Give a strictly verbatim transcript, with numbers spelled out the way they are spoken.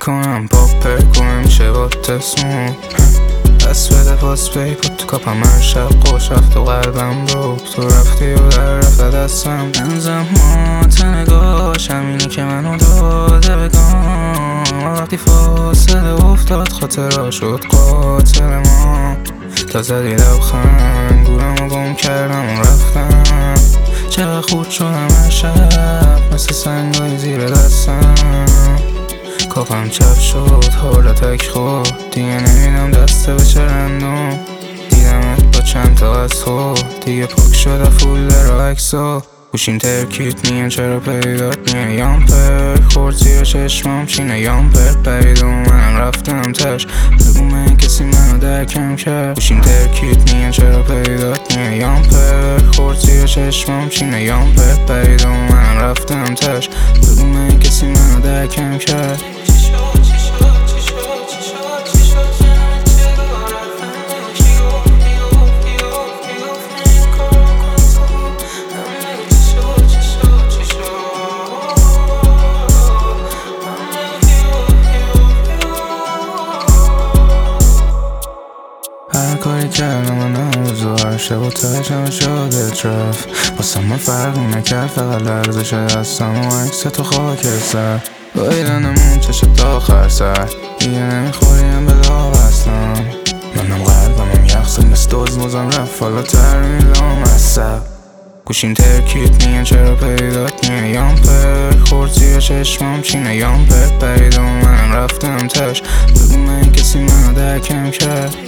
کنم پاپ پرکو نمیشه با تسمون دست بده پاس بی بود تو کاپم هر شب خوش رفت و قلبم رو تو رفتی و در رفت دستم بنزم ما تنگاش همینی که منو داده بگم وقتی فاصله افتاد خاطرها شد قاتل ما تا زدی لبخند گورم و گم کردم و رفتم چقدر خود شدم هر شب مثل سنگای زیر دستم کافم چپ شد حالا تک خود دیگه نمیدم دسته به چه رندم دیدمت با چند تا از خود دیگه پاک شده فول رو عکسا گوشیم ترکیت میان چرا پیدات میان یامپر خورد زیر چشمام چینه یامپر پرید و منم رفتم تش بگو من کسی منو درکم کرد گوشیم ترکیت میان چرا پیدات میان یامپر خورد زیر چشمام چینه یامپر پرید و منم رفتم تش بگو من کسی منو درکم کرد هر کاری کردم من امروز و هر شب و تاش همه شده ترف واسه من فرقی نکرد فقط لرزش دستم و عکس تو خاکستر بایدنمون چشم تا آخر سر دیگه نمیخوریم به داغ اصلا منم قلبمم یخصد مثل دوز موزم رفت حالا ترمین لامصب گوشیم ترکیت میان چرا پیدات میان یامپر خورد زیر چشمام چینه یامپر پرید و منم رفتم تش بگو من کسی منو درکم کرد